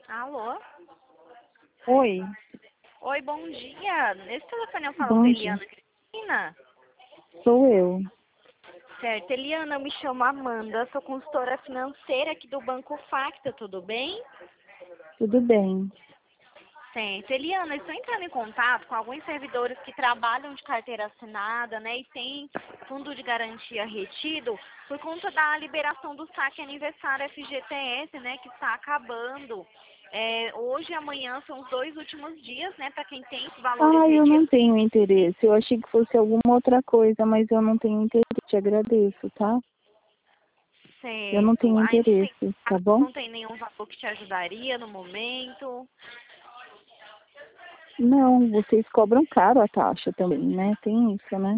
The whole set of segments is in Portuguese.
Alô? Oi, Oi, bom dia. Nesse telefone eu falo com bom a dia. Eliana Cristina. Sou eu. Certo, Eliana, eu me chamo Amanda, sou consultora financeira aqui do Banco Facta, tudo bem? Tudo bem? Certo. Eliana, eu estou entrando em contato com alguns servidores que trabalham de carteira assinada, né, e tem fundo de garantia retido por conta da liberação do saque aniversário FGTS, né, que está acabando. Hoje e amanhã são os dois últimos dias, né, para quem tem os valores Ah, eu retidos. não tenho interesse. Eu achei que fosse alguma outra coisa, mas eu não tenho interesse. Te agradeço, tá? Eu não Certo. tenho Aí interesse, tá bom? não tem nenhum valor que te ajudaria no momento. Não, vocês cobram caro a taxa também, né? Tem isso, né?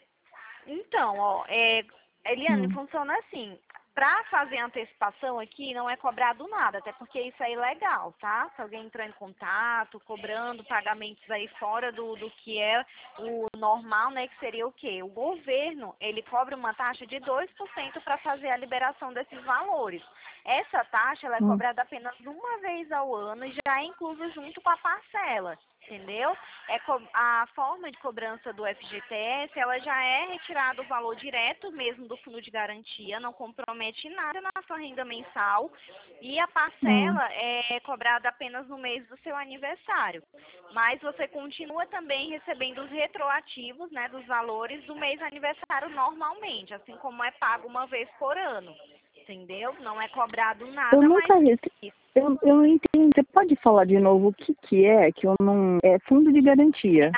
Então, ó, Eliane, Hum. funciona assim. Para fazer antecipação aqui não é cobrado nada, até porque isso é ilegal, tá? Se alguém entrar em contato, cobrando pagamentos aí fora do que é o normal, né? Que seria o quê? O governo, ele cobra uma taxa de 2% para fazer a liberação desses valores. Essa taxa, ela é Hum. cobrada apenas uma vez ao ano e já é incluso junto com a parcela. Entendeu? A forma de cobrança do FGTS, ela já é retirado o valor direto mesmo do fundo de garantia, não compromete nada na sua renda mensal e a Hum. parcela é cobrada apenas no mês do seu aniversário. Mas você continua também recebendo os retroativos, né, dos valores do mês aniversário normalmente, assim como é pago uma vez por ano. Entendeu? Não é cobrado Eu nada mais nunca que recebi. isso. Eu não entendi. Você pode falar de novo o que que é? Que eu não. É fundo de garantia.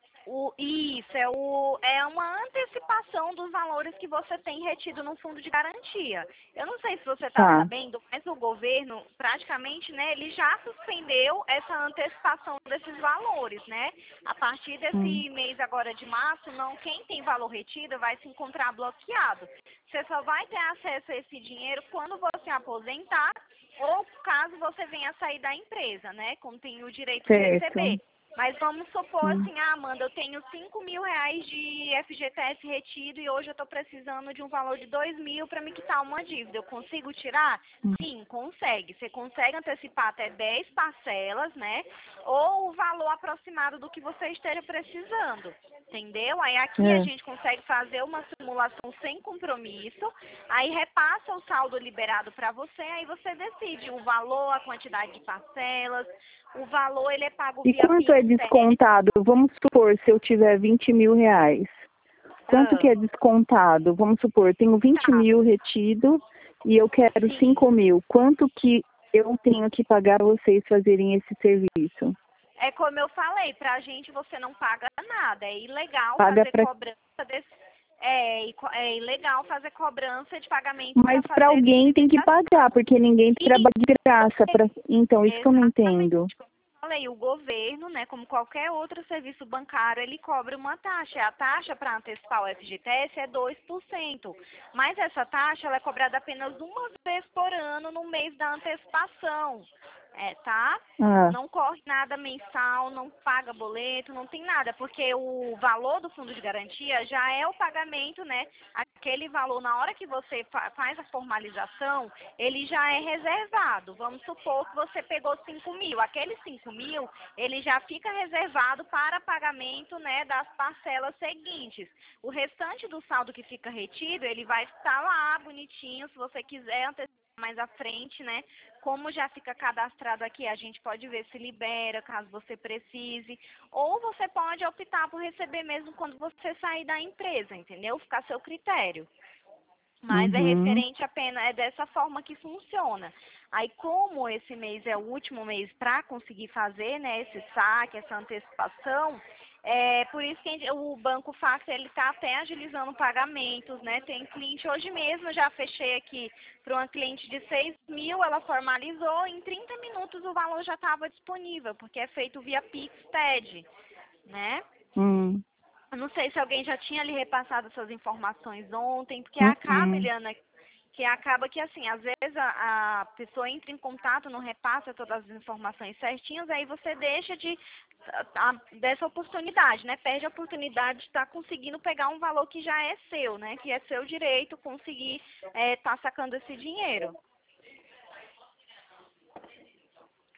Isso, é uma antecipação dos valores que você tem retido no fundo de garantia. Eu não sei se você está Tá. sabendo, mas o governo, praticamente, né, ele já suspendeu essa antecipação desses valores, né? A partir Hum. desse mês agora de março, não, quem tem valor retido vai se encontrar bloqueado. Você só vai ter acesso a esse dinheiro quando você aposentar ou caso você venha sair da empresa, né? Como tem o direito de Certo. receber. Mas vamos supor Hum. assim, Amanda, eu tenho R$ 5.000 de FGTS retido e hoje eu estou precisando de um valor de 2.000 para me quitar uma dívida. Eu consigo tirar? Hum. Sim, consegue. Você consegue antecipar até 10 parcelas, né? Ou o valor aproximado do que você esteja precisando. Entendeu? Aí aqui a É. gente consegue fazer uma simulação sem compromisso, aí repassa o saldo liberado para você, aí você decide o valor, a quantidade de parcelas. O valor ele é pago E via quanto Pix. é descontado? Vamos supor, se eu tiver 20 mil reais. Quanto que Ah, é descontado? Vamos supor, eu tenho 20 tá, mil retido e eu quero sim. 5 mil. Quanto que eu tenho que pagar vocês fazerem esse serviço? É como eu falei, pra gente você não paga nada. É ilegal Paga fazer para. cobrança desse. É ilegal fazer cobrança de pagamento para Mas para fazer essa alguém tem que liberação. pagar, porque ninguém trabalha de graça. Então, isso que eu não Exatamente. entendo. Como eu falei, o governo, né, como qualquer outro serviço bancário, ele cobra uma taxa. A taxa para antecipar o FGTS é 2%. Mas essa taxa ela é cobrada apenas uma vez por ano no mês da antecipação. Tá? Ah, Não corre nada mensal, não paga boleto, não tem nada, porque o valor do fundo de garantia já é o pagamento, né? Aquele valor, na hora que você faz a formalização, ele já é reservado. Vamos supor que você pegou 5.000. Aqueles 5.000, ele já fica reservado para pagamento, né, das parcelas seguintes. O restante do saldo que fica retido, ele vai estar lá bonitinho, se você quiser antecipar mais à frente, né? Como já fica cadastrado aqui, a gente pode ver se libera, caso você precise. Ou você pode optar por receber mesmo quando você sair da empresa, entendeu? Ficar a seu critério. Mas é uhum. referente apenas, é dessa forma que funciona. Aí, como esse mês é o último mês para conseguir fazer, né, esse saque, essa antecipação, é por isso que o Banco Facta ele está até agilizando pagamentos, né? Tem cliente hoje mesmo, eu já fechei aqui para uma cliente de 6.000, ela formalizou, em 30 minutos o valor já estava disponível, porque é feito via Pix TED, né? Hum. Eu não sei se alguém já tinha lhe repassado essas informações ontem, porque acaba, Uhum. Eliana, que acaba que assim, às vezes a pessoa entra em contato, não repassa todas as informações certinhas, aí você deixa dessa oportunidade, né? Perde a oportunidade de estar conseguindo pegar um valor que já é seu, né? Que é seu direito conseguir estar sacando esse dinheiro.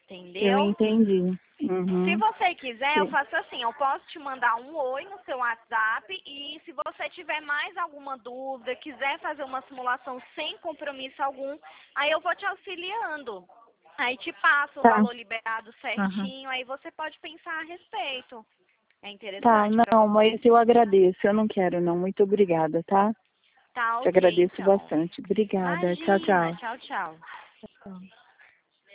Entendeu? Eu entendi. Se você quiser, eu faço assim, eu posso te mandar um oi no seu WhatsApp e se você tiver mais alguma dúvida, quiser fazer uma simulação sem compromisso algum, aí eu vou te auxiliando. Aí te passo o Tá. valor liberado certinho, aí você pode pensar a respeito. É Tá, interessante pra não, você? mas eu agradeço. Eu não quero, não. Muito obrigada, tá? Tá Te ok, agradeço então. bastante. Obrigada. Tchau, Imagina, tchau. tchau, tchau. Tchau.